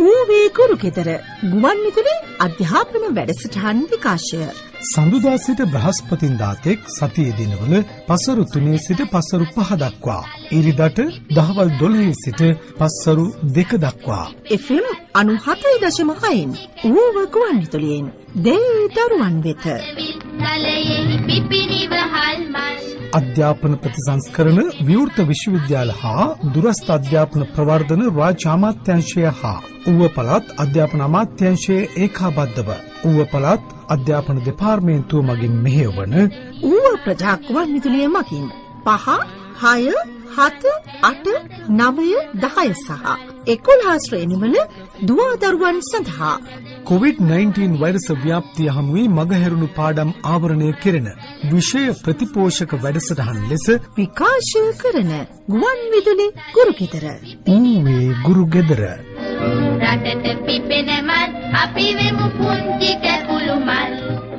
ඌවේ කුරුකෙදර ගුවන් විදුලි අධ්‍යාපන වැඩසටහන් විකාශය. සඳුදා සිට බ්‍රහස්පතින්දා තෙක් සතියේ දිනවල පසරු 3 සිට පසරු 5 දක්වා. ඉරිදට දහවල් 12 සිට පසරු 2 දක්වා. FM 97.6 ඌව ගුවන් විදුලියෙන් දෙවිදරුවන් වෙත. අධ්‍යාපන ප්‍රතිසංස්කරණ විවෘත විශ්වවිද්‍යාල හා දුරස්ථ අධ්‍යාපන ප්‍රවර්ධන රාජ්‍ය අමාත්‍යාංශය හා ඌව පළාත් අධ්‍යාපන අමාත්‍යාංශයේ ඒකාබද්ධව ඌව පළාත් අධ්‍යාපන දෙපාර්තමේන්තුව මගින් මෙහෙයවන ඌව ප්‍රජා ගුවන් විදුලිය මගින් 5, 6, 7, 8, 9, 10 සහ 11 ශ්‍රේණිවල දුවදරුවන් සඳහා COVID-19 වෛරස් ව්‍යාප්තිය හමුවේ මගහැරුණු පාඩම් ආවරණය කෙරෙන විෂය ප්‍රතිපෝෂක වැඩසටහන් ලෙස විකාශය කරන ගුවන් විදුලි ගුරුගෙදර. ඌවේ ගුරුගෙදර. රටට පිපෙන මල් අපි වෙමු පුංචි කැකුළු මල්.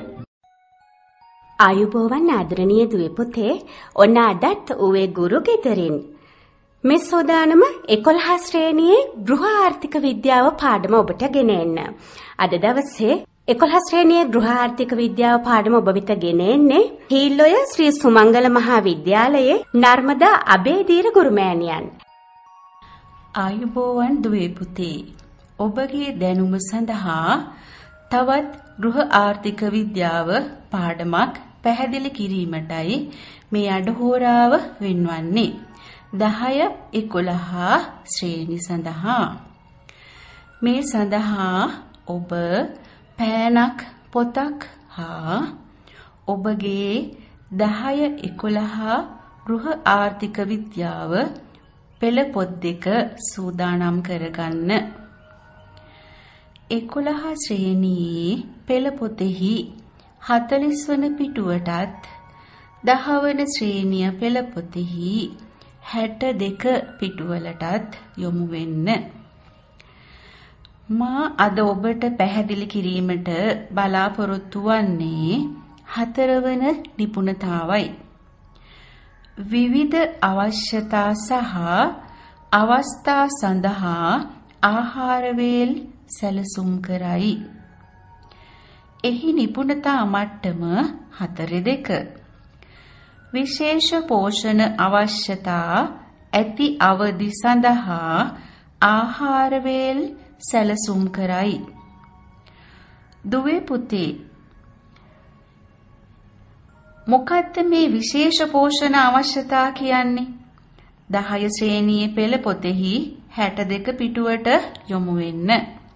ආයුබෝවන් ආදරණීය දුවේ පුතේ, ඔන්න අදත් ඌවේ ගුරුගෙදරින් මේ සෝදානම 11 ශ්‍රේණියේ ගෘහ ආර්ථික විද්‍යාව පාඩම ඔබට ගෙන එන්න. අද දවසේ 11 ශ්‍රේණියේ ගෘහ ආර්ථික විද්‍යාව පාඩම ඔබ වෙත ගෙන එන්නේ හීල්ලොය ශ්‍රී සුමංගල මහා විද්‍යාලයේ නර්මදා අබේදීර ගුරුමෑණියන්. ආයුබෝවන් දුවේ පුතේ, ඔබගේ දැනුම සඳහා තවත් ගෘහ ආර්ථික විද්‍යාව පාඩමක් පැහැදිලි කිරීමටයි මේ අඩහෝරාව වෙන්වන්නේ. 10, 11 ශ්‍රේණි සඳහා. මේ සඳහා ඔබ පෑනක් පොතක් හා ඔබගේ 10, 11 ගෘහ ආර්ථික විද්‍යාව පෙළ පොත් දෙක සූදානම් කරගන්න. 11 ශ්‍රේණියේ පෙළ පොතෙහි 40 වන පිටුවටත් 10 වන ශ්‍රේණිය පෙළ පොතෙහි 62 පිටුවලටත් යොමු වෙන්න. මා අද ඔබට පැහැදිලි කිරීමට බලාපොරොත්තු වන්නේ 4 වන නිපුණතාවයි. විවිධ අවශ්‍යතා සහ අවස්ථා සඳහා ආහාර වේල් සැලසුම් කරයි. එහි නිපුණතා මට්ටම 4.2. විශේෂ පෝෂණ අවශ්‍යතා ඇති අවදි සඳහා ආහාර වේල් සැලසුම් කරයි. දුවේ පුතේ, මොකද්ද මේ විශේෂ පෝෂණ අවශ්‍යතා කියන්නේ? 10 ශ්‍රේණියේ පෙළ පොතෙහි 62 පිටුවට යොමු වෙන්න.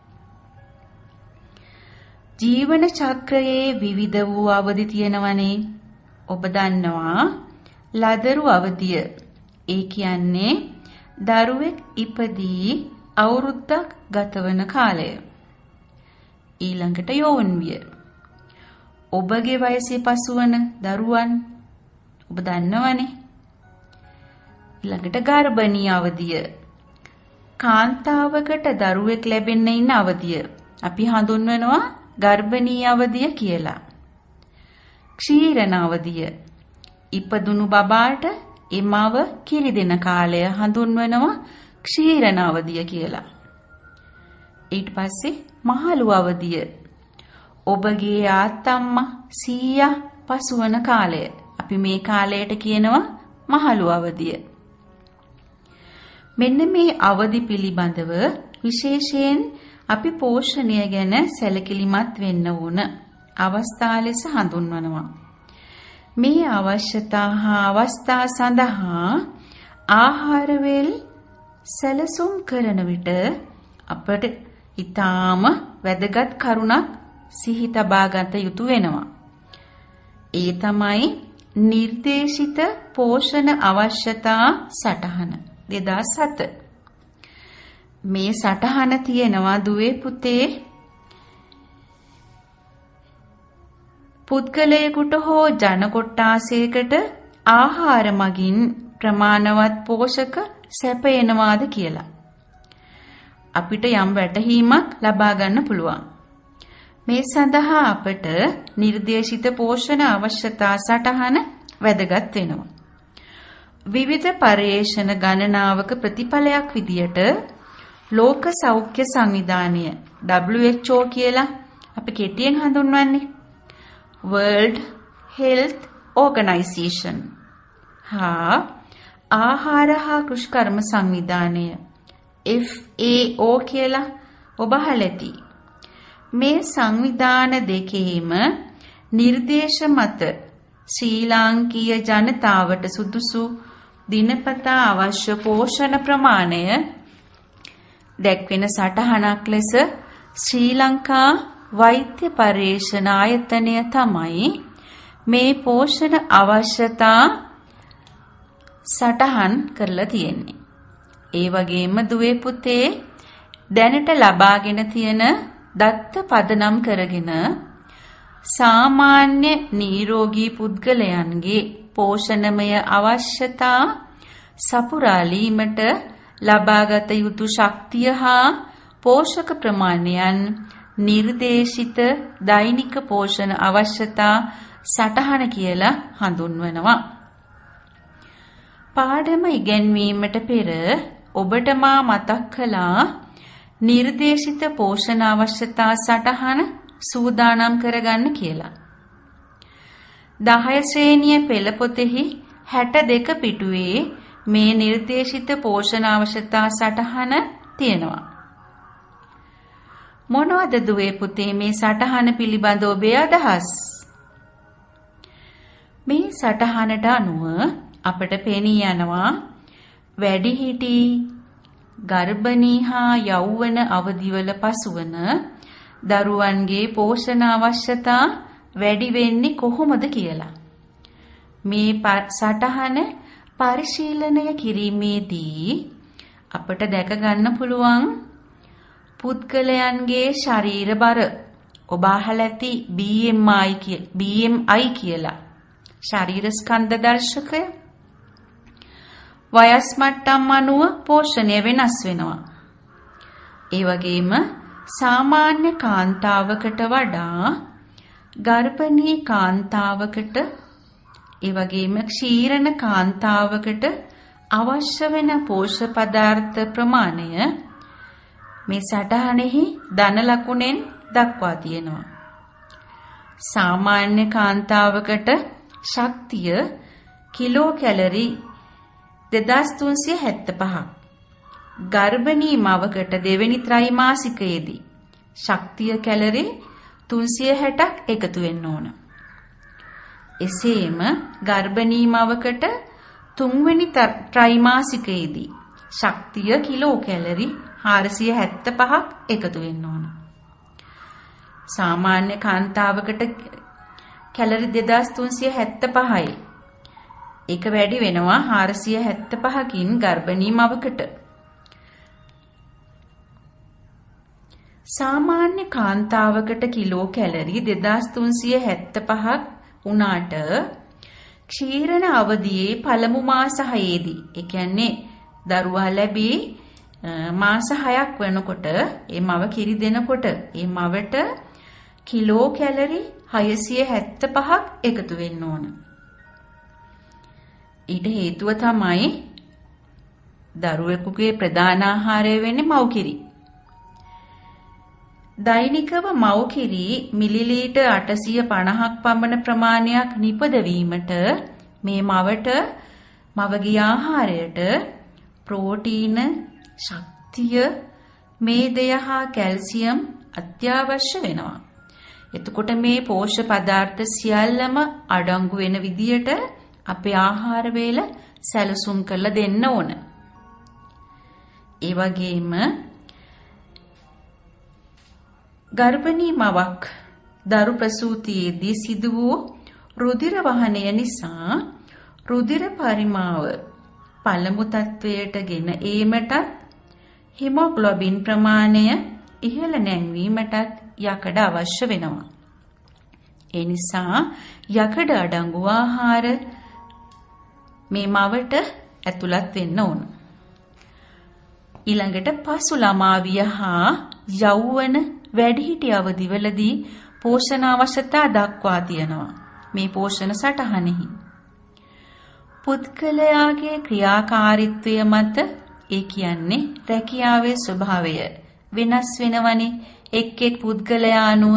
ජීවන චක්‍රයේ විවිධ වූ අවදි තියෙනවනේ. ඔබ දන්නවා ලදරු අවදිය. ඒ කියන්නේ දරුවෙක් ඉපදී අවුරුද්දක් ගතවන කාලය. ඊළඟට යෞවන විය. ඔබගේ වයසේ පසුවන දරුවන් ඔබ දන්නවනේ. ඊළඟට ගර්භණී අවදිය. කාන්තාවකට දරුවෙක් ලැබෙන්න ඉන්න අවදිය අපි හඳුන්වනවා ගර්භණී අවදිය කියලා. ක්ෂීරණ අවදිය. ඉපදුණු බබාට එමව කිරි දෙන කාලය හඳුන්වනවා ක්ෂීරණ අවදිය කියලා. ඊට පස්සේ මහලු අවදිය. ඔබගේ ආත්තම්මා සීයා පසුවන කාලය. අපි මේ කාලයට කියනවා මහලු අවදිය. මෙන්න මේ අවදි පිළිබඳව විශේෂයෙන් අපි පෝෂණය ගැන සැලකිලිමත් වෙන්න ඕන අවස්ථා ලෙස හඳුන්වනවා. මේ අවශ්‍යතා හා අවස්ථා සඳහා ආහාර වේල් සැලසුම් කරන විට අපට ඊටාම වැදගත් කරුණක් සිහි තබා ගත යුතු වෙනවා. ඒ තමයි නිර්දේශිත පෝෂණ අවශ්‍යතා සටහන 2007. මේ සටහන තියෙනවා දුවේ පුතේ, පුද්ගලයෙකුට හෝ ජන කොට්ටාසයකට ආහාර මගින් ප්‍රමාණවත් පෝෂක සැපයනවාද කියලා. අපිට යම් වැටහීමක් ලබා ගන්න පුළුවන්. මේ සඳහා අපට නිර්දේශිත පෝෂණ අවශ්‍යතා සටහන වැදගත් වෙනවා. විවිධ පර්යේෂණ ගණනාවක ප්‍රතිඵලයක් විදියට ලෝක සෞඛ්‍ය සංවිධානය WHO කියලා අපි කෙටියෙන් හඳුන්වන්නේ. World Health Organization. හා ආහාර හා කෘෂිකර්ම සංවිධානය FAO කියලා ඔබ අහලා ඇති. මේ සංවිධාන දෙකේම නිර්දේශ මත ශ්‍රී ලාංකීය ජනතාවට සුදුසු දිනපතා අවශ්‍ය පෝෂණ ප්‍රමාණය දැක්වෙන සටහනක් ලෙස ශ්‍රී ලංකා වෛද්‍ය පර්යේෂණ ආයතනය තමයි මේ පෝෂණ අවශ්‍යතා සටහන් කරලා තියෙන්නේ. ඒ වගේම දුවේ පුතේ දැනට ලබාගෙන තියෙන දත්ත පදනම් කරගෙන සාමාන්‍ය නිරෝගී පුද්ගලයන්ගේ පෝෂණමය අවශ්‍යතා සපුරාලීමට ලබාගත යුතු ශක්තිය හා පෝෂක ප්‍රමාණයන් නිර්දේශිත දෛනික පෝෂණ අවශ්‍යතා සටහන කියලා හඳුන්වනවා. පාඩම ඉගෙනීමට පෙර ඔබට මා මතක් කළා නිර්දේශිත පෝෂණ අවශ්‍යතා සටහන සූදානම් කරගන්න කියලා. 10 ශ්‍රේණිය පෙළ පොතෙහි 62 පිටුවේ මේ නිර්දේශිත පෝෂණ අවශ්‍යතා සටහන තියෙනවා. මොනවද දුවේ පුතේ මේ සටහන පිළිබඳ ඔබේ අදහස්? මේ සටහනට අනුව අපට පෙනී යනවා වැඩිහිටි ගර්භණී හා යෞවන අවදිවල පසුවන දරුවන්ගේ පෝෂණ අවශ්‍යතා වැඩි වෙන්නේ කොහොමද කියලා. මේ සටහන පරිශීලනය කිරීමේදී අපට දැක ගන්න පුළුවන් පුද්ගලයන්ගේ ශරීර බර ඔබ අහලා ඇති BMI කියලා ශරීර ස්කන්ධ දර්ශකය වයස් මට්ටම් අනුව පෝෂණය වෙනස් වෙනවා. ඒ වගේම සාමාන්‍ය කාන්තාවකට වඩා ගර්භණී කාන්තාවකට ඒ වගේම ක්ෂීරණ කාන්තාවකට අවශ්‍ය වෙන පෝෂක පදාර්ථ ප්‍රමාණය මේ සටහනෙහි ධන ලකුණෙන් දක්වා තියෙනවා. සාමාන්‍ය කාන්තාවකට ශක්තිය කිලෝ කැලරි 2375ක්. ගර්භණී මවකට දෙවෙනි ත්‍රෛමාසිකයේදී ශක්තිය කැලරි 360ක් එකතු වෙන්න ඕන. එසේම ගර්භණී මවකට තුන්වෙනි ත්‍රෛමාසිකයේදී ශක්තිය කිලෝ කැලරි 475ක් එකතු වෙන්න ඕන. සාමාන්‍ය කාන්තාවකට කැලරි 2375යි. ඒක වැඩි වෙනවා 475කින් ගර්භණී මවකට. සාමාන්‍ය කාන්තාවකට කිලෝ කැලරි 2375ක් උනාට ක්ෂීරණ අවධියේ පළමු මාස 6ේදී ඒ කියන්නේ දරුවා ලැබී මාස 6ක් වෙනකොට ඒ මව කිරි දෙනකොට ඒ මවට කිලෝ කැලරි 675ක් එකතු වෙන්න ඕන. ඊට හේතුව තමයි දරුවෙකුගේ ප්‍රධාන ආහාරය වෙන්නේ මව් කිරි. දෛනිකව මව් කිරි මිලිලීටර් 850ක් පමණ ප්‍රමාණයක් නිපදවීමට මේ මවට මවගේ ආහාරයට ප්‍රෝටීන, ශක්තිය, මේදය හා කැල්සියම් අත්‍යවශ්‍ය වෙනවා. එතකොට මේ පෝෂක පදාර්ථ සියල්ලම අඩංගු වෙන විදියට අපේ ආහාර වේල සැලසුම් කරලා දෙන්න ඕන. ඒ වගේම ගර්භණී මවක් දරු ප්‍රසූතියේදී සිදු වූ රුධිර වහනය නිසා රුධිර පරිමාව පළමු තත්වයට ගෙන ඒමට හිමොග්ලොබින් ප්‍රමාණය ඉහළ නැංවීමටත් යකඩ අවශ්‍ය වෙනවා. ඒ නිසා යකඩ අඩංගු ආහාර මේ මවට ඇතුළත් වෙන්න ඕන. ඊළඟට පසු ළමාවිය හා යෞවන වැඩිහිටි අවදිවලදී පෝෂණ අවශ්‍යතා දක්වා තියෙනවා. මේ පෝෂණ සටහනෙහි පුද්ගලයාගේ ක්‍රියාකාරීත්වය මත ඒ කියන්නේ රැකියාවේ ස්වභාවය වෙනස් වෙනවනේ එක් එක් පුද්ගලයා අනුව.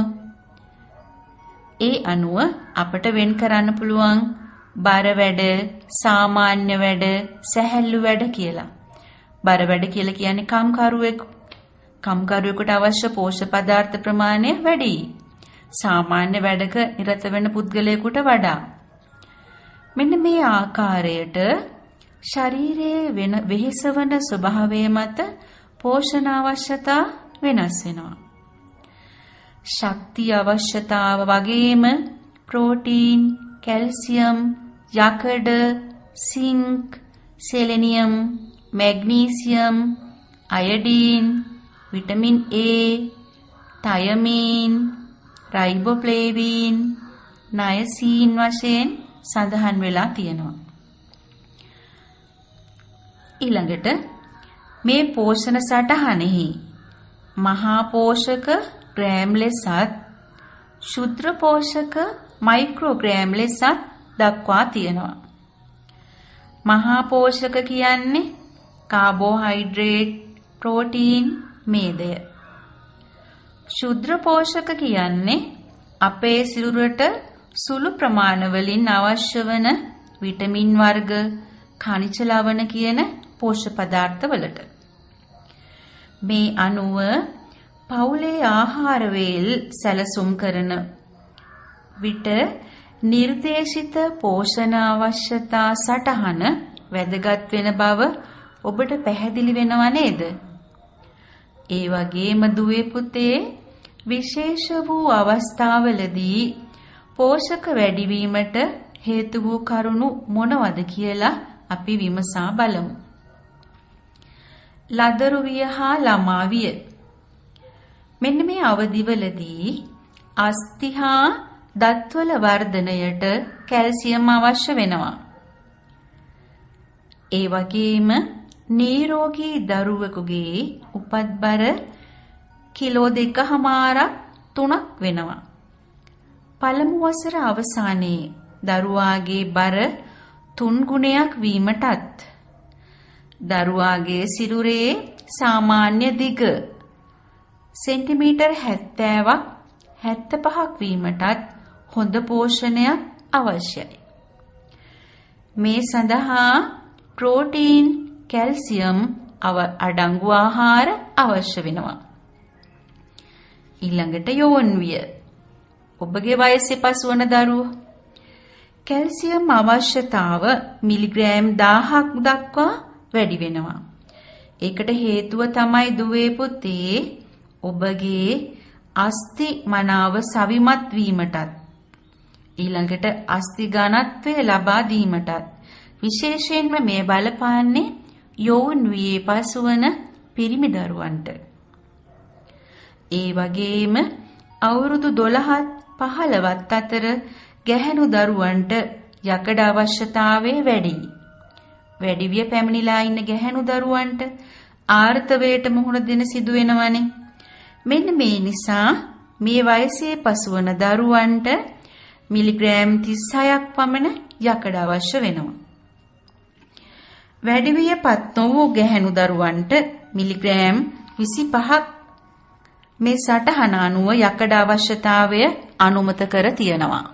ඒ අනුව අපට වෙන් කරන්න පුළුවන් බර වැඩ, සාමාන්‍ය වැඩ, සැහැල්ලු වැඩ කියලා. බර වැඩ කියලා කියන්නේ කම්කරුවෙකුට අවශ්‍ය පෝෂ්‍ය පදාර්ථ ප්‍රමාණය වැඩි. සාමාන්‍ය වැඩක නිරත වෙන පුද්ගලයෙකුට වඩා. මෙන්න මේ ආකාරයට ශරීරයේ වෙහෙසවන ස්වභාවය මත පෝෂණ අවශ්‍යතා වෙනස් වෙනවා. ශක්තිය අවශ්‍යතාව වගේම ප්‍රෝටීන්, කැල්සියම්, යකඩ, zinc, selenium, magnesium, iodine, vitamin A, thiamine, riboflavin, niacin වශයෙන් සඳහන් වෙලා තියෙනවා. ඊළඟට මේ පෝෂණ සටහනෙහි මහා පෝෂක ග්‍රෑම් ලෙසත් ශුද්‍ර පෝෂක මයික්‍රෝග්‍රෑම් ලෙසත් දක්වා තියෙනවා. මහා පෝෂක කියන්නේ කාබෝහයිඩ්‍රේට්, ප්‍රෝටීන්, මේදය. ශුද්‍ර පෝෂක කියන්නේ අපේ සිරුරට සුළු ප්‍රමාණවලින් අවශ්‍ය වන විටමින් වර්ග, ඛනිජ ලවණ කියන පෝෂ්‍ය පදාර්ථ වලට. මේ අනුව පවුලේ ආහාර වේල් සැලසුම් කරන විට නිර්දේශිත පෝෂණ අවශ්‍යතා සටහන වැදගත් වෙන බව ඔබට පැහැදිලි වෙනව නේද? ඒ වගේම දුවේ පුතේ විශේෂ වූ අවස්ථාවලදී පෝෂක වැඩිවීමට හේතු වූ කරුණු මොනවද කියලා අපි විමසා බලමු. ලදරුවිය හා ළමාවිය. මෙන්න මේ අවදිවලදී අස්ථි හා දත්වල වර්ධනයට කැල්සියම් අවශ්‍ය වෙනවා. ඒ වගේම නිරෝගී දරුවෙකුගේ උපත්බර කිලෝ 2.5-3 වෙනවා. පළමු වසර අවසානයේ දරුවාගේ බර 3 ගුණයක් වීමටත් දරුවාගේ සිරුරේ සාමාන්‍ය දිග සෙන්ටිමීටර් 70ක් 75ක් වීමටත් හොඳ පෝෂණයක් අවශ්‍යයි. මේ සඳහා ප්‍රෝටීන්, කැල්සියම් අඩංගු ආහාර අවශ්‍ය වෙනවා. ඊළඟට යෝන්විය. ඔබගේ වයසේ පසුවන දරුවෝ කැල්සියම් අවශ්‍යතාව මිලිග්‍රෑම් 1000ක් දක්වා වැඩි වෙනවා. ඒකට හේතුව තමයි දුවේ පුතේ ඔබගේ අස්ථි මනාව සවිමත් වීමටත් ඊළඟට අස්ථි ඝනත්වය ලබා දීමටත් විශේෂයෙන්ම මේ බලපාන්නේ යෞවන වියේ පසුවන පිරිමි දරුවන්ට. ඒ වගේම අවුරුදු 12-15ත් අතර ගැහැණු දරුවන්ට යකඩ අවශ්‍යතාවය වැඩි. වැඩිවිය පැමිණිලා ඉන්න ගැහැණු දරුවන්ට ආර්තවයට මුහුණ දෙන සිදු වෙනවනේ. මෙන්න මේ නිසා මේ වයසේ පසුවන දරුවන්ට මිලිග්‍රෑම් 36ක් පමණ යකඩ අවශ්‍ය වෙනවා. වැඩිවියපත් නොවූ ගැහැණු දරුවන්ට මිලිග්‍රෑම් 25ක් මේ සටහන අනුව යකඩ අවශ්‍යතාවය අනුමත කර තියෙනවා.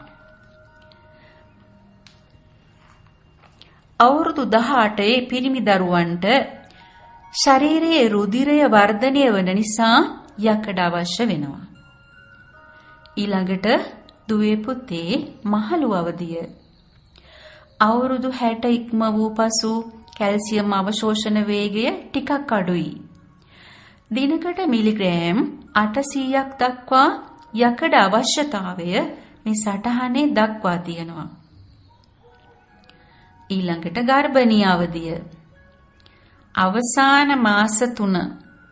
අවුරුදු 18 පිරිමි දරුවන්ට ශරීරයේ රුධිරය වර්ධනය වන නිසා යකඩ අවශ්‍ය වෙනවා. ඊළඟට දුවේ පුතේ මහලු අවදිය. අවුරුදු 60 ඉක්ම වූ පසු කැල්සියම් අවශෝෂණ වේගය ටිකක් අඩුයි. දිනකට මිලිග්‍රෑම් 800ක් දක්වා යකඩ අවශ්‍යතාවය මේ සටහනේ දක්වා තියෙනවා. ඊළඟට ගර්භණී අවදිය. අවසාන මාස 3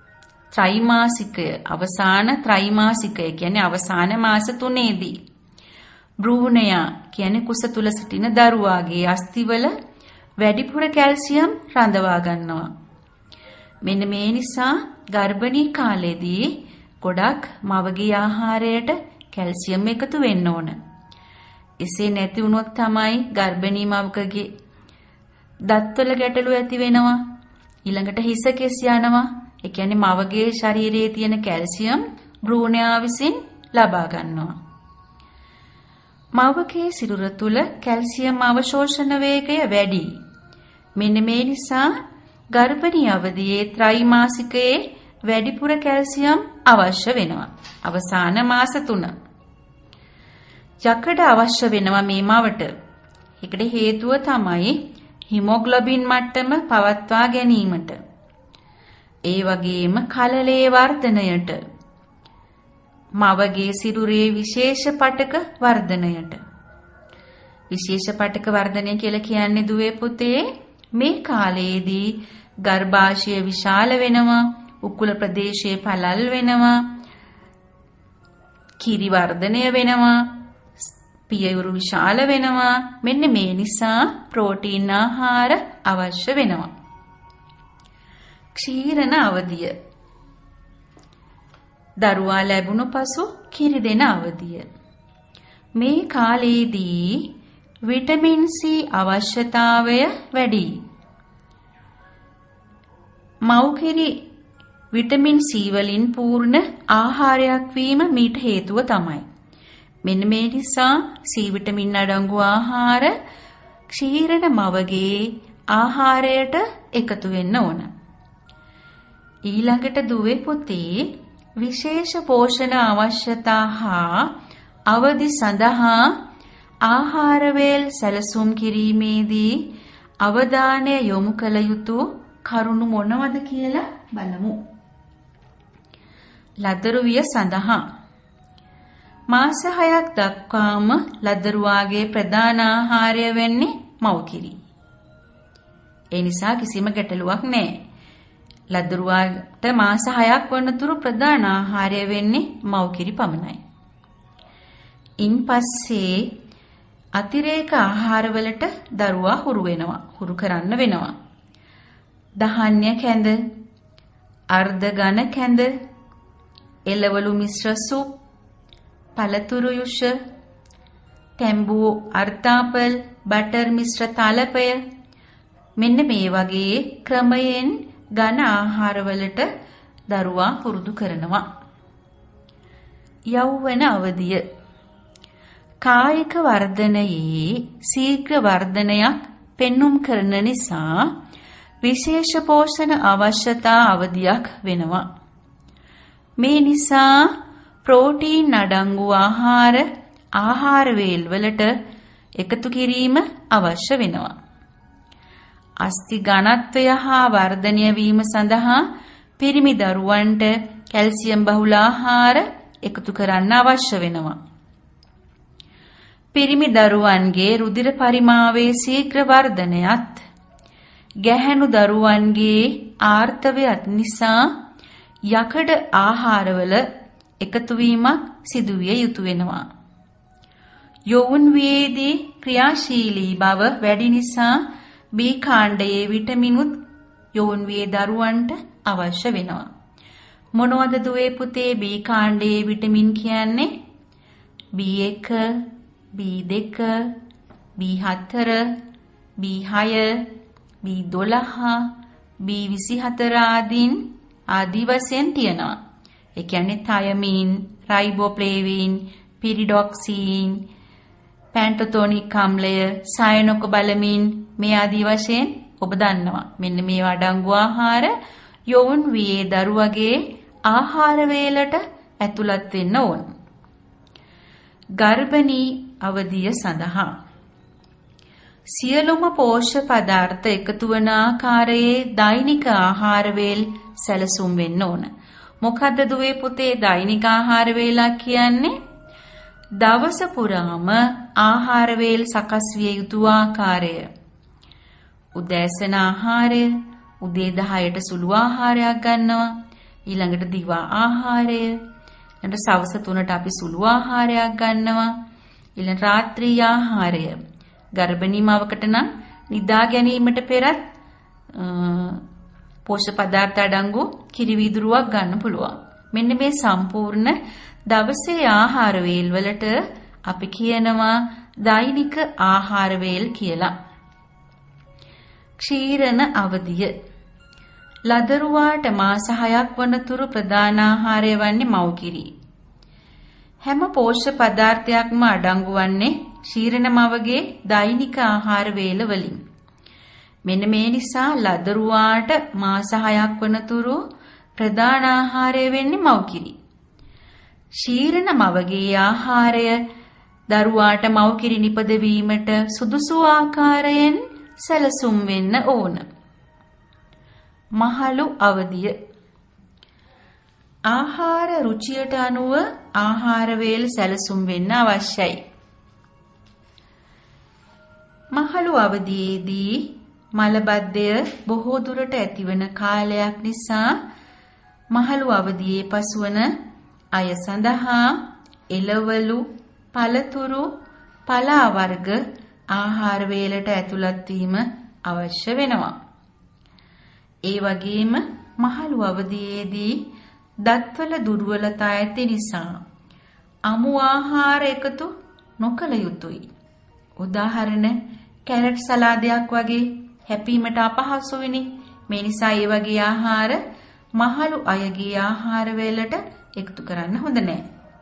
ත්‍රිමාසිකය කියන්නේ අවසාන මාස 3ේදී භ්‍රූණය කියන්නේ කුස තුල සිටින දරුවාගේ අස්ථිවල වැඩිපුර කැල්සියම් රඳවා ගන්නවා. මෙන්න මේ නිසා ගර්භණී කාලයේදී ගොඩක් මවගේ ආහාරයට කැල්සියම් එකතු වෙන්න ඕන. එසේ නැති වුණොත් තමයි ගර්භණී මවකගේ දත්වල ගැටලු ඇති වෙනවා. ඊළඟට හිස කෙස් යනවා. ඒ කියන්නේ මවගේ ශරීරයේ තියෙන කැල්සියම් භ්‍රූණයා විසින් ලබා ගන්නවා. මවගේ සිරුර තුල කැල්සියම් අවශෝෂණ වේගය වැඩි. මෙන්න මේ නිසා ගර්භණී අවදියේ ත්‍රෛමාසිකයේ වැඩිපුර කැල්සියම් අවශ්‍ය වෙනවා. අවසාන මාස 3. යකඩ අවශ්‍ය වෙනවා මේ මවට. ඒකට හේතුව තමයි හිමොග්ලොබින් මට්ටම පවත්වා ගැනීමට. ඒ වගේම කලලේ වර්ධනයට. මවගේ සිරුරේ විශේෂ පටක වර්ධනයට. විශේෂ පටක වර්ධනය කියලා කියන්නේ දුවේ පුතේ මේ කාලයේදී ගර්භාෂය විශාල වෙනවා, උකුල ප්‍රදේශයේ පළල් වෙනවා, කිරි වර්ධනය වෙනවා, පියවරු විශාල වෙනවා. මෙන්න මේ නිසා ප්‍රෝටීන් ආහාර අවශ්‍ය වෙනවා. ක්ෂීරණ අවධිය. දරුවා ලැබුණු පසු කිරි දෙන අවධිය. මේ කාලයේදී විටමින් C අවශ්‍යතාවය වැඩි. මව්කිරි විටමින් C වලින් පූර්ණ ආහාරයක් වීම මීට හේතුව තමයි. මෙන්න මේ නිසා C විටමින් අඩංගු ආහාර ක්ෂීරණ මවගේ ආහාරයට එකතු වෙන්න ඕන. ඊළඟට දුවේ පුතේ විශේෂ පෝෂණ අවශ්‍යතා හා අවදි සඳහා ආහාර වේල් සැලසුම් කිරීමේදී අවධානය යොමු කළ යුතු කරුණු මොනවද කියලා බලමු. ලදරු විය සඳහා මාස 6ක් දක්වාම ලදරුවාගේ ප්‍රධාන ආහාරය වෙන්නේ මව්කිරි. ඒ නිසා කිසිම ගැටලුවක් නැහැ. ලදරුවාට මාස 6ක් වනතුරු ප්‍රධාන ආහාරය වෙන්නේ මව්කිරි පමණයි. ඉන්පස්සේ අතිරේක ආහාරවලට දරුවා හුරු කරන්න වෙනවා. ධාන්‍ය කැඳ, අර්ධ ඝන කැඳ, එළවලු මිශ්‍ර සුප්, පළතුරු යුෂ, තැඹූ අර්තාපල්, බටර් මිශ්‍ර තලපය මෙන්න මේ වගේ ක්‍රමයෙන් ඝන ආහාරවලට දරුවා පුරුදු කරනවා. යෞවන අවධිය. කායික වර්ධනයේ ශීඝ්‍ර වර්ධනයක් පෙන්눔 කරන නිසා විශේෂ පෝෂණ අවශ්‍යතා අවධියක් වෙනවා. මේ නිසා ප්‍රෝටීන් අඩංගු ආහාර වේල් වලට එකතු කිරීම අවශ්‍ය වෙනවා. අස්ථි ඝනත්වය හා වර්ධනය වීම සඳහා පිරිමි දරුවන්ට කැල්සියම් බහුල ආහාර එකතු කරන්න අවශ්‍ය වෙනවා. පිරිමි දරුවන්ගේ රුධිර පරිමාවේ ශීඝ්‍ර වර්ධනයත් ගැහැණු දරුවන්ගේ ආර්තවයත් නිසා යකඩ ආහාරවල එකතු වීමක් සිදුවිය යුතු වෙනවා. යොවුන් වියේදී ක්‍රියාශීලී බව වැඩි නිසා B කාණ්ඩයේ විටමිනුත් යොවුන් වියේ දරුවන්ට අවශ්‍ය වෙනවා. මොනවද දුවේ පුතේ B කාණ්ඩයේ විටමින් කියන්නේ? B1, B2, B4, B6, B12, B24 ආදී වශයෙන් තියෙනවා. ඒ කියන්නේ තයමින්, රයිබෝෆ්ලේවින්, පිරිඩොක්සින්, පැන්ටොතෝනික් අම්ලය, සයනොකොබලමින් මේ ආදී වශයෙන් ඔබ දන්නවා. මෙන්න මේ අඩංගු ආහාර යොවුන් වියේ දරුවගේ ආහාර වේලට ඇතුළත් වෙන්න ඕන. ගර්භණී අවධිය සඳහා සියලුම පෝෂ්‍ය පදාර්ථ එකතු වන ආකාරයේ දෛනික ආහාර වේල් සැලසුම් වෙන්න ඕන. මොකද්ද දුවේ පුතේ දෛනික ආහාර වේලක් කියන්නේ? දවස පුරාම ආහාර වේල් සකස් විය යුතු ආකාරය. උදෑසන ආහාරය, උදේ 10ට සුළු ආහාරයක් ගන්නවා. ඊළඟට දිවා ආහාරය, ඊළඟට සවස 3ට අපි සුළු ආහාරයක් ගන්නවා. ඊළඟ රාත්‍රී ආහාරය. ගර්භණී මවකට නම් නිදා ගැනීමට පෙරත් පෝෂ්‍ය පදාර්ථ අඩංගු කිරි වීදුරුවක් ගන්න පුළුවන්. මෙන්න මේ සම්පූර්ණ දවසේ ආහාර වේල් වලට අපි කියනවා දෛනික ආහාර වේල් කියලා. ක්ෂීරණ අවධිය. ලදරුවාට මාස 6ක් වනතුරු ප්‍රධාන ආහාරය වන්නේ මව්කිරි. හැම පෝෂ්‍ය පදාර්ථයක්ම අඩංගු වන්නේ ශීරණ මවගේ දෛනික ආහාර වේල වලින්. මෙන්න මේ නිසා ලදරුවාට මාස 6ක් වනතුරු ප්‍රධාන ආහාරය වෙන්නේ මව්කිරි. ශීරණ මවගේ ආහාරය දරුවාට මව්කිරි නිපදවීමට සුදුසු ආකාරයෙන් සැලසුම් වෙන්න ඕන. මහලු අවදිය. ආහාර රුචියට අනුව ආහාර වේල සැලසුම් වෙන්න අවශ්‍යයි. මහලු අවදියේදී මලබද්ධය බොහෝ දුරට ඇතිවන කාලයක් නිසා මහලු අවදියේ පසුවන අය සඳහා එළවලු, පළතුරු, පලා වර්ග ආහාර වේලට ඇතුළත් වීම අවශ්‍ය වෙනවා. ඒ වගේම මහලු අවදියේදී දත්වල දුර්වලතා ඇති නිසා අමු ආහාර එකතු නොකළ යුතුයි. උදාහරණ කැරට් සලාදයක් වගේ හැපීමට අපහසුයිනි. මේ නිසා ඒ වගේ ආහාර මහලු අයගේ ආහාර වේලට එකතු කරන්න හොඳ නැහැ.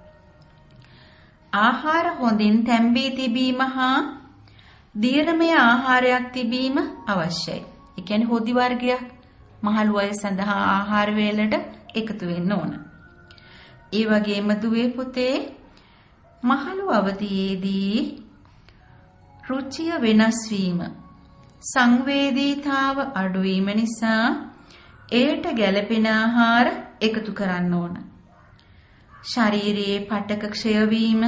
ආහාර හොඳින් තැම්බී තිබීම හා දීර්ඝමය ආහාරයක් තිබීම අවශ්‍යයි. ඒ කියන්නේ හොදි වර්ගයක් මහලු අය සඳහා ආහාර වේලට එකතු වෙන්න ඕන. ඒ වගේම දුවේ පුතේ මහලු අවදියේදී රුචිය වෙනස් වීම, සංවේදීතාව අඩු වීම නිසා ඒට ගැළපෙන ආහාර එකතු කරන්න ඕන. ශරීරයේ පටක ක්ෂය වීම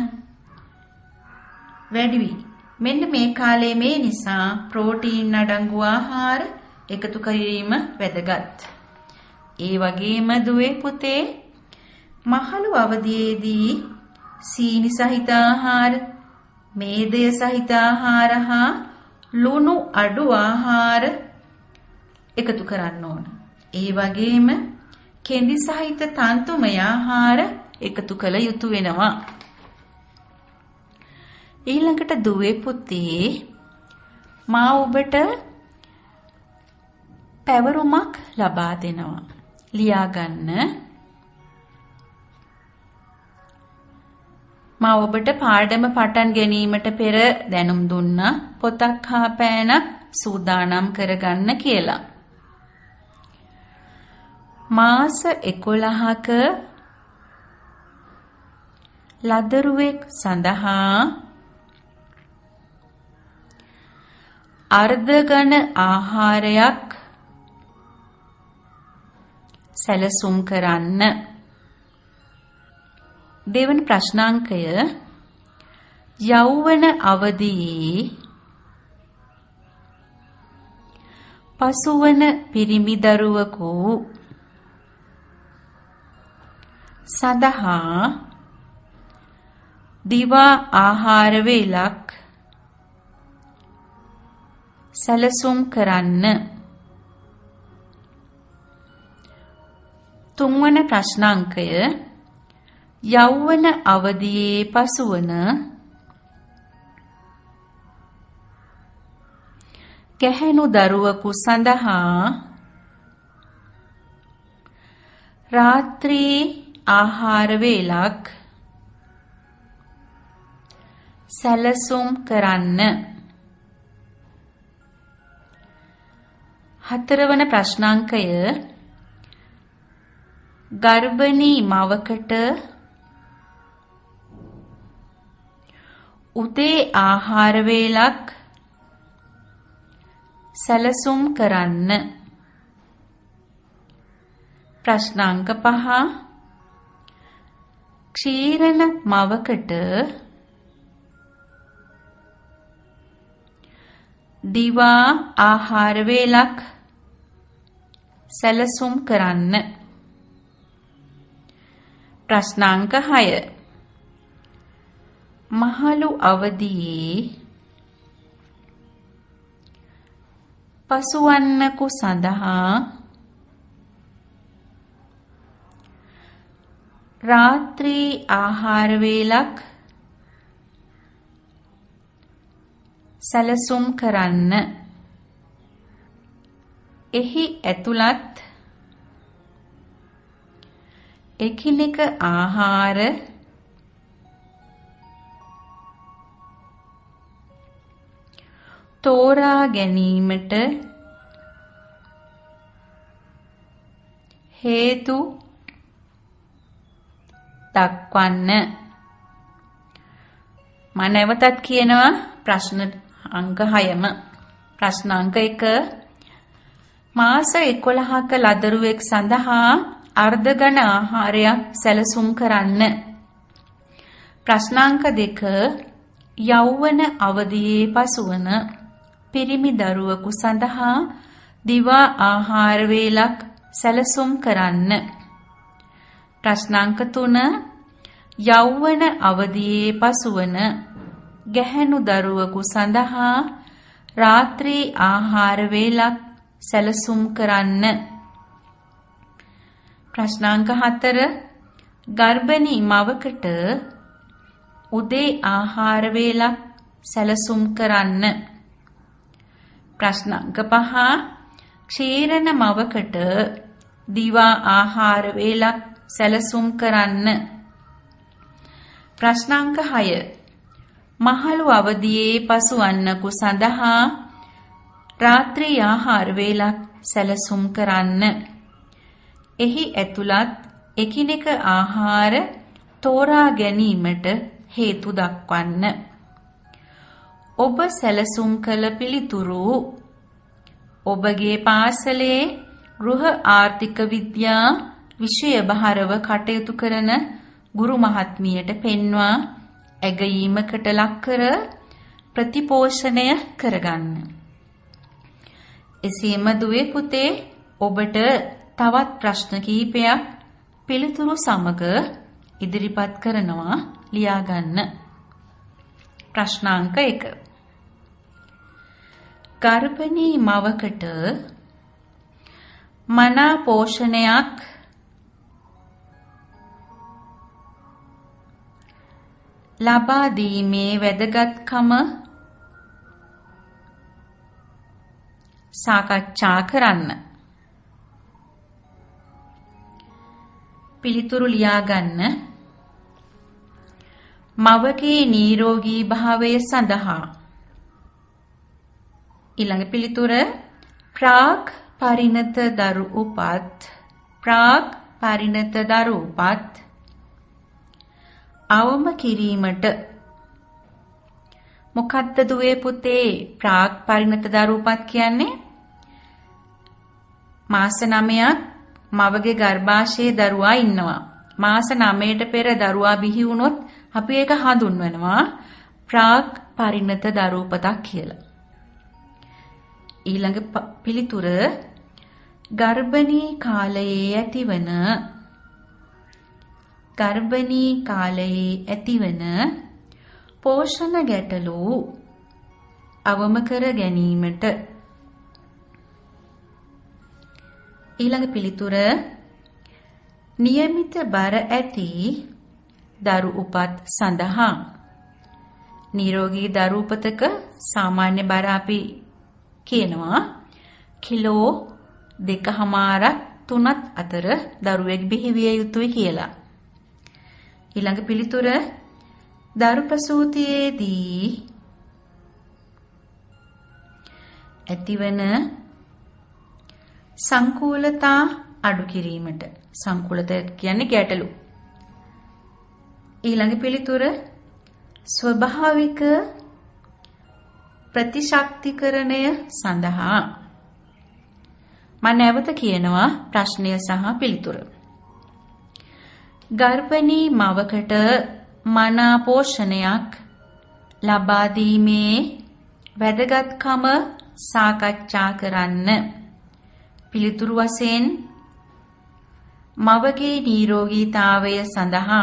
වැඩි වී. මෙන්න මේ කාලයේ මේ නිසා ප්‍රෝටීන් අඩංගු ආහාර එකතු කිරීම වැදගත්. ඒ වගේම දුවේ පුතේ මහලු අවදියේදී සීනි සහිත ආහාර, මේදය සහිත ආහාර හා ලුණු අඩු ආහාර එකතු කරන්න ඕන. ඒ වගේම කෙඳි සහිත තන්තුමය ආහාර එකතු කළ යුතු වෙනවා. ඊළඟට දුවේ පුතේ මා ඔබට පැවරුමක් ලබා දෙනවා. ලියා ගන්න. මා ඔබට පාඩම පටන් ගැනීමට පෙර දැනුම් දුන්නා පොතක් හා පෑනක් සූදානම් කරගන්න කියලා. මාස 11ක ලදරුවෙක් සඳහා අර්ධ ඝන ආහාරයක් සැලසුම් කරන්න. දෙවන ප්‍රශ්නාංකය යෞවන අවදියේ පසුවන පිරිමි දරුවෙකු සඳහා දිවා ආහාර වේලක් සැලසුම් කරන්න. තුන්වන ප්‍රශ්නාංකය යෞවන අවදියේ පසුවන ගැහැණු දරුවෙකු සඳහා රාත්‍රී ආහාර වේලක් සැලසුම් කරන්න. හතරවන ප්‍රශ්නාංකය ගර්භණී මවකට උදේ ආහාර වේලක් සැලසුම් කරන්න. ප්‍රශ්නාංක 5 ක්ෂීරණ මවකට දිවා ආහාර වේලක් සැලසුම් කරන්න. ප්‍රශ්නාංක 6 මහලු අවදියේ පසුවන්නකු සඳහා රාත්‍රී ආහාර වේලක් සැලසුම් කරන්න. එහි ඇතුළත් එකිනෙක ආහාර තෝරා ගැනීමට හේතු දක්වන්න. මම නැවතත් කියනවා ප්‍රශ්න අංක 6ම. ප්‍රශ්න අංක 1 මාස 11ක ලදරුවෙක් සඳහා අර්ධඝන ආහාරයක් සැලසුම් කරන්න. ප්‍රශ්නාංක 2 යෞවන අවදියේ පසුවන පිරිමි දරුවෙකු සඳහා දිවා ආහාර වේලක් සැලසුම් කරන්න. ප්‍රශ්නාංක 3 යෞවන අවදියේ පසුවන ගැහැණු දරුවෙකු සඳහා රාත්‍රී ආහාර වේලක් සැලසුම් කරන්න. ප්‍රශ්නාංක 4 ගර්භණී මවකට උදේ ආහාර වේලක් සැලසුම් කරන්න. ප්‍රශ්නාංක 5 ක්ෂීරණ මවකට දිවා ආහාර වේලක් සැලසුම් කරන්න. ප්‍රශ්නාංක 6 මහලු අවදියේ පසුවන්නකු සඳහා රාත්‍රී ආහාර වේලක් සැලසුම් කරන්න. එහි ඇතුළත් එකිනෙක ආහාර තෝරා ගැනීමට හේතු දක්වන්න. ඔබ සැලසුම් කළ පිළිතුරු ඔබගේ පාසලේ ගෘහ ආර්ථික විද්‍යා විෂය බහරව කටයුතු කරන ගුරු මහත්මියට පෙන්වා ඇගයීමකට ලක්කර ප්‍රතිපෝෂණය කරගන්න. එසේම දුවේ පුතේ ඔබට තවත් ප්‍රශ්න කිහිපයක් පිළිතුරු සමග ඉදිරිපත් කරනවා ලියා ගන්න. ප්‍රශ්නාංක 1 ගර්භණී මවකට මනා පෝෂණයක් ලබා දීමේ වැදගත්කම සාකච්ඡා කරන්න. පිළිතුරු ලියා ගන්න. මවගේ නිරෝගී භාවය සඳහා ඊළඟ පිළිතුර ප්‍රාග් පරිණත දරු උපත් අවම කිරීමට මොකක්ද දුවේ පුතේ ප්‍රාග් පරිණත දරු උපත් කියන්නේ? මාස 9ක් මවගේ ගර්භාෂයේ දරුවා ඉන්නවා. මාස 9ට පෙර දරුවා බිහි වුණොත් අපි ඒක හඳුන්වනවා ප්‍රාග් පරිණත දරු උපතක් කියලා. ඊළඟ පිළිතුර ගර්භණී කාලයේ ඇතිවන පෝෂණ ගැටලු අවම කර ගැනීමට. ඊළඟ පිළිතුර નિયમિત බර ඇති දරු උපත් සඳහා. නිරෝගී දරු උපතක සාමාන්‍ය බර අපි කියනවා කිලෝ 2.5-3 අතර දරුවෙක් බිහිවිය යුතුයි කියලා. ඊළඟ පිළිතුර දරු ප්‍රසූතියේදී ඇතිවන සංකූලතා අඩු කිරීමට. සංකූලතා කියන්නේ ගැටලු. ඊළඟ පිළිතුර ස්වභාවික ප්‍රතිශක්තිකරණය සඳහා. මම නැවත කියනවා ප්‍රශ්නය සහ පිළිතුර. ගර්භණී මවකට මනා පෝෂණයක් ලබා දීමේ වැදගත්කම සාකච්ඡා කරන්න. පිළිතුරු වශයෙන් මවගේ නිරෝගීතාවය සඳහා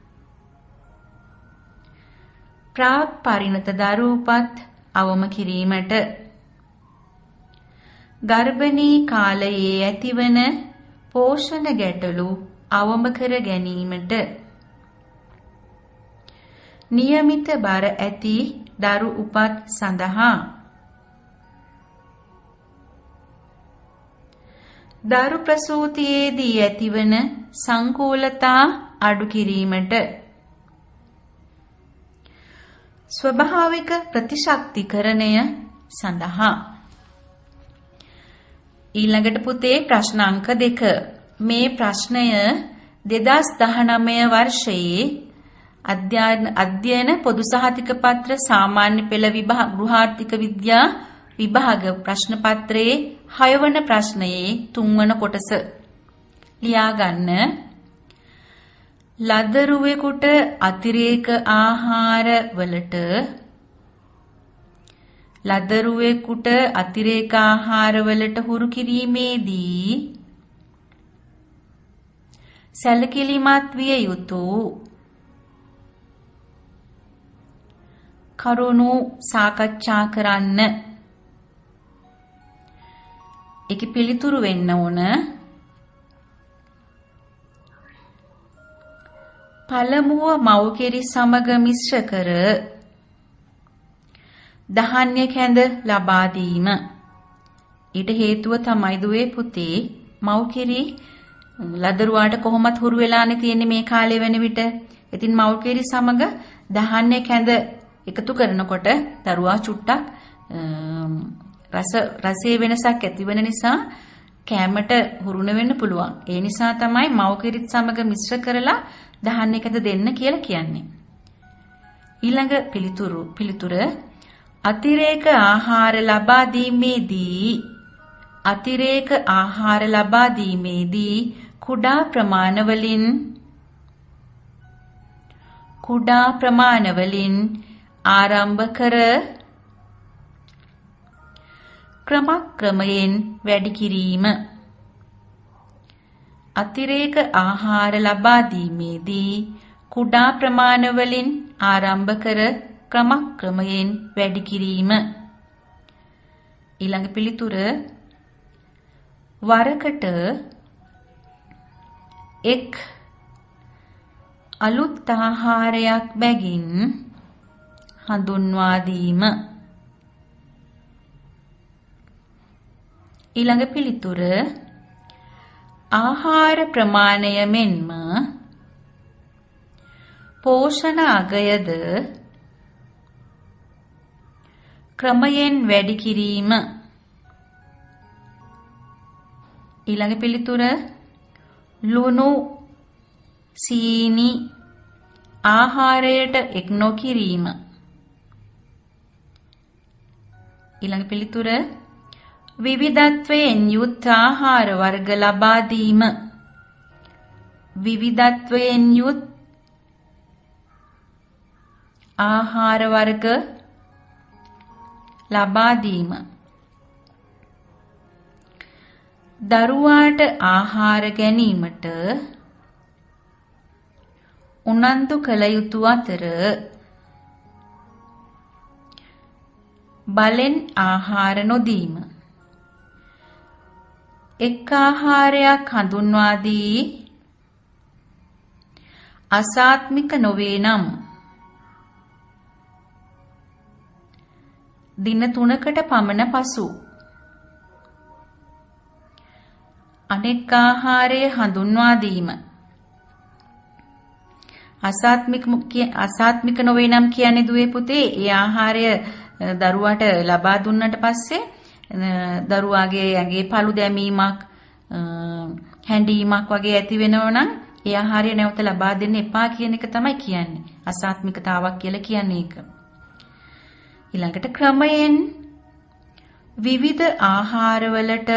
ප්‍රාග් පරිණත දරු උපත් අවම කිරීමට. ගර්භණී කාලයේ ඇතිවන පෝෂණ ගැටලු අවම කර ගැනීමට. નિયમિત බර ඇති දරු උපත් සඳහා. දරු ප්‍රසූතියේදී ඇතිවන සංකූලතා අඩු කිරීමට ස්වභාවික ප්‍රතිශක්තිකරණය සඳහා. ඊළඟට පුතේ ප්‍රශ්න අංක 2. මේ ප්‍රශ්නය 2019 වර්ෂයේ අධ්‍යයන පොදු සහතික පත්‍ර සාමාන්‍ය පෙළ විභාග ගෘහාර්ථික විද්‍යා විභාග ප්‍රශ්න පත්‍රයේ 6 වන ප්‍රශ්නයේ 3 වන කොටස ලියා ගන්න. ලදරුවෙකුට අතිරේක ආහාර වලට හුරු කිරීමේදී සැලකිලිමත් විය යුතු කරුණු සාකච්ඡා කරන්න. ඒකේ පිළිතුරු වෙන්න ඕන. පළමුව මව්කිරි සමග මිශ්‍ර කර ධාන්‍ය කැඳ ලබා දීම. ඊට හේතුව තමයි දුවේ පුතේ මව්කිරි ලදරුවාට කොහොමත් හුරු වෙලානේ තියෙන්නේ මේ කාලේ වෙන විට. ඉතින් මව්කිරි සමග ධාන්‍ය කැඳ එකතු කරනකොට දරුවා චුට්ටක් රසයේ වෙනසක් ඇති වෙන නිසා කැමට හුරුන වෙන්න පුළුවන්. ඒ නිසා තමයි මව්කිරිත් සමග මිශ්‍ර කරලා ධාන්‍ය කැඳ දෙන්න කියලා කියන්නේ. ඊළඟ පිළිතුර අතිරේක ආහාර ලබා දීමේදී කුඩා ප්‍රමාණවලින් ආරම්භ කර ක්‍රමක්‍රමයෙන් වැඩි කිරීම. අතිරේක ආහාර ලබා දීමේදී කුඩා ප්‍රමාණවලින් ආරම්භ කර ක්‍රමක්‍රමයෙන් වැඩි කිරීම. ඊළඟ පිළිතුර වරකට එක් අලුත් ආහාරයක් බැගින් හඳුන්වා දීම. ඊළඟ පිළිතුර ආහාර ප්‍රමාණය මෙන්ම පෝෂණ අගයද ක්‍රමයෙන් වැඩි කිරීම. ඊළඟ පිළිතුර ලුණු සීනි ආහාරයට එක් නොකිරීම. ඊළඟ පිළිතුර විවිධත්වයෙන් යුත් ආහාර වර්ග ලබා දීම. විවිධත්වයෙන් යුත් ආහාර වර්ග ලබා දීම. දරුවාට ආහාර ගැනීමට උනන්දු කළ යුතු අතර බලෙන් ආහාර නොදීම. එක් ආහාරයක් හඳුන්වා දී අසාත්මික නොවේ නම් දින 3කට පමණ පසු අනෙක් ආහාරය හඳුන්වා දීම. අසාත්මික නොවේ නම් කියන්නේ දුවේ පුතේ ඒ ආහාරය දරුවාට ලබා දුන්නට පස්සේ දරුවාගේ ඇඟේ පළු දැමීමක් හැඬීමක් වගේ ඇති වෙනවා නම් ඒ ආහාරය නැවත ලබා දෙන්න එපා කියන එක තමයි කියන්නේ. අසාත්මිකතාවක් කියලා කියන්නේ ඒක. ඊළඟට ක්‍රමයෙන් විවිධ ආහාරවලට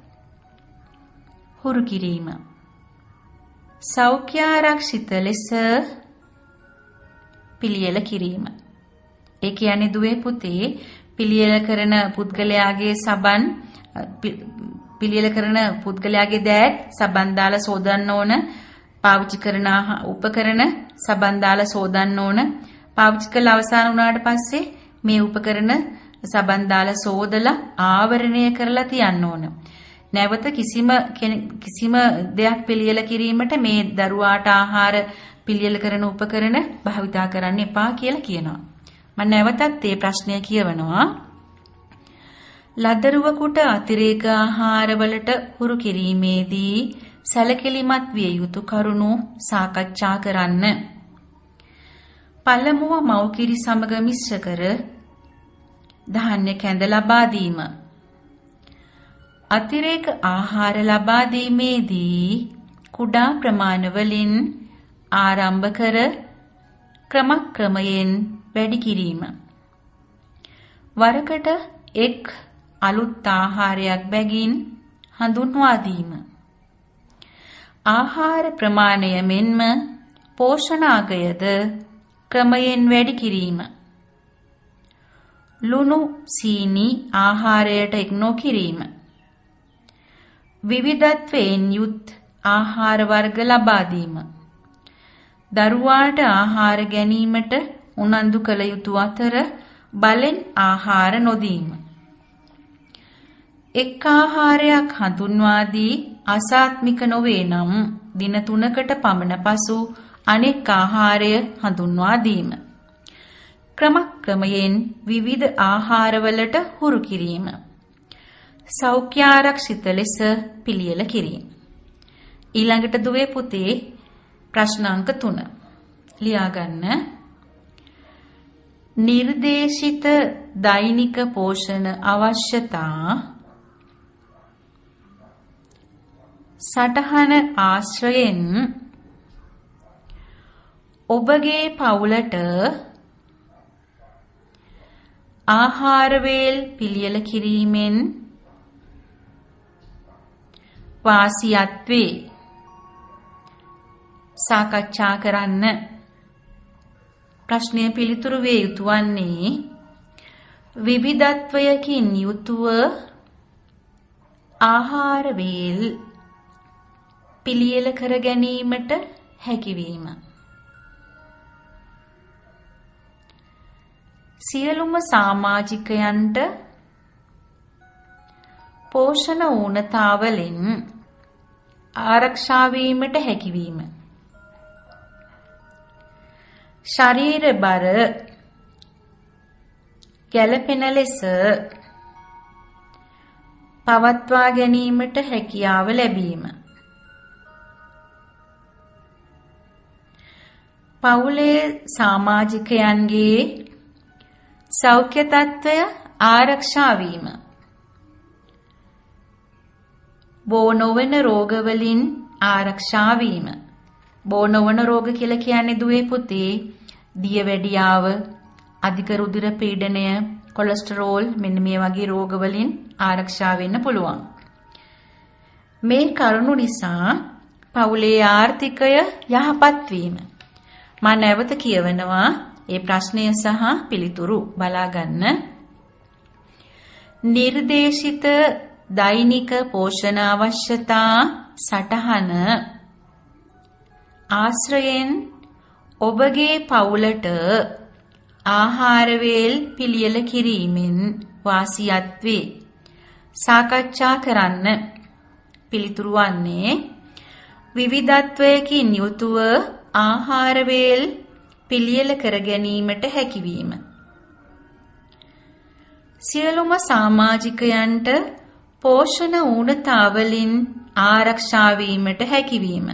හුරු කිරීම. සෞඛ්‍යාරක්ෂිත ලෙස පිළියෙල කිරීම. ඒ කියන්නේ දුවේ පුතේ පිළියෙල කරන පුද්ගලයාගේ දෑත් සබන් දාලා සෝදන්න ඕන. පාවිච්චි කරන උපකරණ සබන් දාලා සෝදන්න ඕන. පාවිච්චි කරලා අවසන් වුණාට පස්සේ මේ උපකරණ සබන් දාලා සෝදලා ආවරණය කරලා තියන්න ඕන. නැවත කිසිම දෙයක් පිළියෙල කිරීමට මේ දරුවාට ආහාර පිළියෙල කරන උපකරණ භාවිතා කරන්න එපා කියලා කියනවා. මම නැවතත් මේ ප්‍රශ්නය කියවනවා. ලදරුවෙකුට අතිරේක ආහාරවලට හුරු කිරීමේදී සැලකිලිමත් විය යුතු කරුණු සාකච්ඡා කරන්න. පළමුව මව්කිරි සමග මිශ්‍ර කර ධාන්‍ය කැඳ ලබා දීම. අතිරේක ආහාර ලබා දීමේදී කුඩා ප්‍රමාණවලින් ආරම්භ කර ක්‍රමක්‍රමයෙන් වැඩි කිරීම. වරකට එක් අලුත් ආහාරයක් බැගින් හඳුන්වා දීම. ආහාර ප්‍රමාණය මෙන්ම පෝෂණාගයද ක්‍රමයෙන් වැඩි කිරීම. ලුණු සීනි ආහාරයට එක් නොකිරීම. විවිධත්වයෙන් යුත් ආහාර වර්ග ලබා දීම. දරුවාට ආහාර ගැනීමට උනන්දු කළ යුතු අතර බලෙන් ආහාර නොදීම. එක් ආහාරයක් හඳුන්වා දී අසාත්මික නොවේ නම් දින 3කට පමණ පසු අනෙක් ආහාරය හඳුන්වා දීම. ක්‍රමක්‍රමයෙන් විවිධ ආහාරවලට හුරු කිරීම. සෞඛ්‍යාරක්ෂිත ලෙස පිළියෙල කිරීම. ඊළඟට දුවේ පුතේ ප්‍රශ්න අංක 3 ලියා ගන්න. නිර්දේශිත දෛනික පෝෂණ අවශ්‍යතා සටහන ආශ්‍රයෙන් ඔබගේ පවුලට ආහාර වේල් පිළියෙල කිරීමෙන් වාසියක් වේ. සාකච්ඡා කරන්න. ප්‍රශ්නය පිළිතුරු වේ යුතු වන්නේ විවිධත්වයකින් යුතුව ආහාර වේල් පිළියෙල කර ගැනීමට හැකිවීම. සියලුම සමාජිකයන්ට පෝෂණ ඌනතාවලින් ආරක්ෂා වීමට හැකිවීම. ශරීර බර ගැළපෙන ලෙස පවත්වා ගැනීමට හැකියාව ලැබීම. පවුලේ සමාජිකයන්ගේ සෞඛ්‍ය තත්ත්වය ආරක්ෂා වීම. බෝ නොවන රෝගවලින් ආරක්ෂා වීම. බෝ නොවන රෝග කියලා කියන්නේ දුවේ පුතේ දියවැඩියාව, අධික රුධිර පීඩනය, කොලෙස්ටරෝල් මෙන්න මේ වගේ රෝගවලින් ආරක්ෂා වෙන්න පුළුවන්. මේ කරුණු නිසා පවුලේ ආර්ථිකය යහපත් වීම. මම නැවත කියවනවා ඒ ප්‍රශ්නය සහ පිළිතුරු බලා ගන්න. නිර්දේශිත දෛනික පෝෂණ අවශ්‍යතා සටහන ආශ්‍රයෙන් ඔබගේ පවුලට ආහාර වේල් පිළියෙල කිරීමෙන් වාසියක් වේ. සාකච්ඡා කරන්න. පිළිතුරු වන්නේ විවිධත්වයකින් යුතුව ආහාර වේල් පිළියෙල කර ගැනීමට හැකිවීම. සියලුම සමාජිකයන්ට පෝෂණ ඌනතාවලින් ආරක්ෂා වීමට හැකිවීම.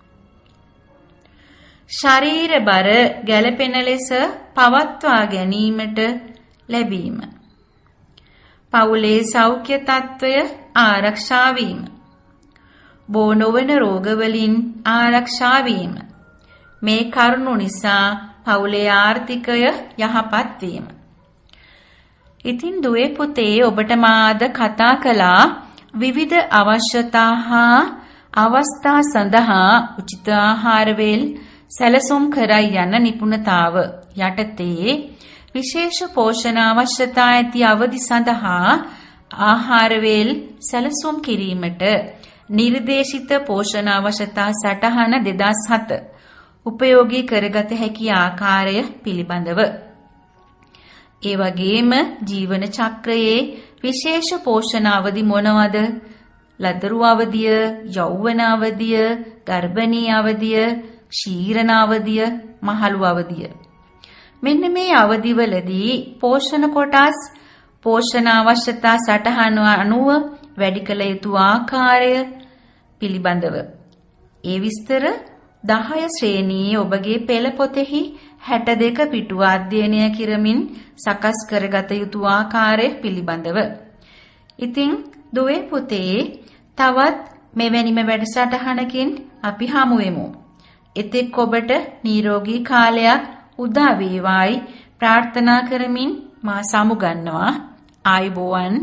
ශරීර බර ගැළපෙන ලෙස පවත්වා ගැනීමට ලැබීම. පවුලේ සෞඛ්‍ය තත්ත්වය ආරක්ෂා වීම. බෝ නොවන රෝගවලින් ආරක්ෂා වීම. මේ කරුණු නිසා පවුලේ ආර්ථිකය යහපත් වීම. ඉතින් දුවේ පුතේ ඔබට මාද කතා කළා විවිධ අවශ්‍යතා හා අවස්ථා සඳහා උචිත ආහාර වේල් සැලසුම් කරයි යන නිපුණතාව යටතේ විශේෂ පෝෂණ අවශ්‍යතා ඇති අවදි සඳහා ආහාර වේල් සැලසුම් කිරීමට නිර්දේශිත පෝෂණ අවශ්‍යතා සටහන 2007 උපයෝගී කරගත හැකි ආකාරය පිළිබඳව. ඒ වගේම ජීවන චක්‍රයේ විශේෂ පෝෂණ අවදි මොනවද? ලදරු අවදිය, යෞවන අවදිය, ගර්භණී අවදිය, ශීරණ අවදිය, මහලු අවදිය. මෙන්න මේ අවදිවලදී පෝෂණ කොටස් පෝෂණ අවශ්‍යතා සටහන අනුව වැඩි කළ යුතු ආකාරය පිළිබඳව ඒ විස්තර 10 ශ්‍රේණියේ ඔබගේ පෙළ පොතෙහි 62 පිටුව අධ්‍යයනය කරමින් සකස් කරගත යුතු ආකාරය පිළිබඳව. ඉතින් දුවේ පුතේ තවත් මෙවැනිම වැඩසටහනකින් අපි හමු වෙමු. එතෙක් ඔබට නිරෝගී කාලයක් උදා වේවායි ප්‍රාර්ථනා කරමින් මා සමුගන්නවා. ආයුබෝවන්.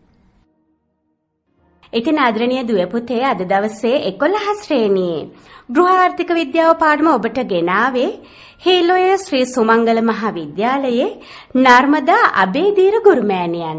ඉතින් ආදරණීය දුවේ පුතේ අද දවසේ 11 ශ්‍රේණියේ ගෘහාර්ථික විද්‍යාව පාඩම ඔබට ගෙනාවේ හේලොය ශ්‍රී සුමංගල මහාවිද්‍යාලයේ නර්මදා අබේදීර ගුරුමෑණියන්.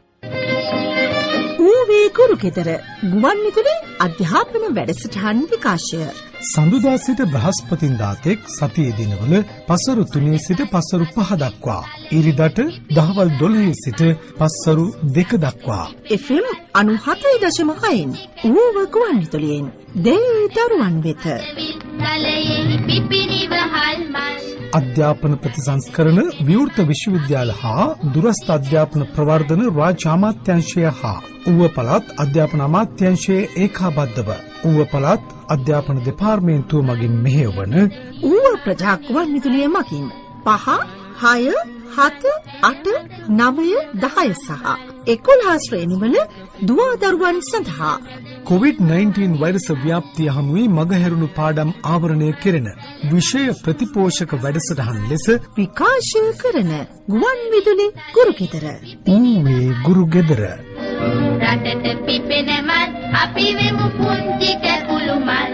ඌවේ ගුරුගෙදර ගුවන් විදුලි අධ්‍යාපන වැඩසටහන් විකාශය සඳුදා සිට බ්‍රහස්පතින්දා තෙක් සතියේ දිනවල පසරු 3 සිට පසරු 5 දක්වා ඉරිදට දහවල් 12 සිට පසරු 2 දක්වා FM 97.6 ඌව ගුවන් විදුලියෙන් දෙවිදරුවන් වෙත විද්‍යාලයේ පිපිනිවහල් මල් අධ්‍යාපන ප්‍රතිසංස්කරණ විවෘත විශ්වවිද්‍යාල හා දුරස්ථ අධ්‍යාපන ප්‍රවර්ධන රාජ්‍ය අමාත්‍යාංශය හා ඌව පළාත් අධ්‍යාපන අමාත්‍යාංශයේ ඒකාබද්ධව ඌව පළාත් අධ්‍යාපන දෙපාර්තමේන්තුව මගින් මෙහෙයවන ඌව ප්‍රජා ගුවන් විදුලිය මගින් 5, 6, 7, 8, 9, 10 සහ 11 ශ්‍රේණිවල දුවදරුවන් සඳහා COVID-19 වෛරස ව්‍යාප්තිය හමුවේ මගහැරුණු පාඩම් ආවරණය කෙරෙන විෂය ප්‍රතිපෝෂක වැඩසටහන් ලෙස විකාශය කරන ගුවන් විදුලි ගුරුගෙදර ඌවේ ගුරුගෙදර රටට පිපෙන මත් අපි වෙමු පුංචි කැකුළු මල්